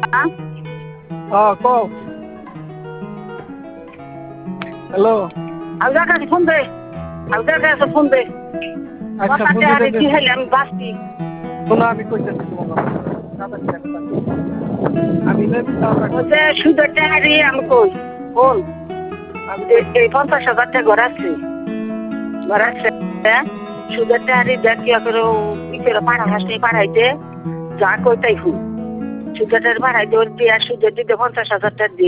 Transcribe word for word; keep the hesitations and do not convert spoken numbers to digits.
হ্যাঁ কও। হ্যালো। হালদার কাছে ফোন দে, হালদার কাছে ফোন দে। আচ্ছা ফোন কথাতে আরে দিতে কি হইলে আমি বাঁচছি। শোনো আমি কইতেছি তোমাকে আমি নেবি ওই যে সুদের টাকারই আমি কই বল এই পঞ্চাশ হাজার টাকা ঘর আছে ঘর আছে সুদের টাকারই দেখ কি করে ই করে পাড়া হাসতে পাড়াইতে যা কই তাই হুন সুদের টাকা পাড়াইতে ওর দিয়ে সুদের দিতে পঞ্চাশ হাজার টাকা